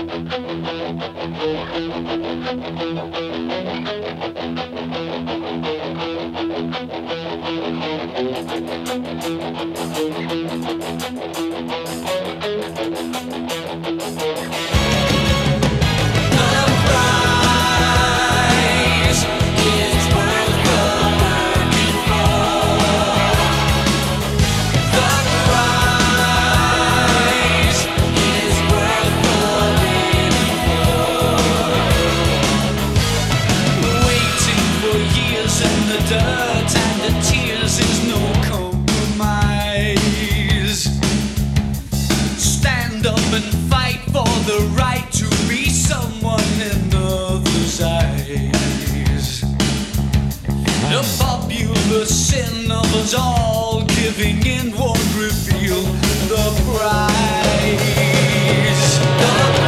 Dirt and the tears is no compromise. Stand up and fight for the right to be someone in others' eyes. The popular sin of us all giving in won't reveal the prize.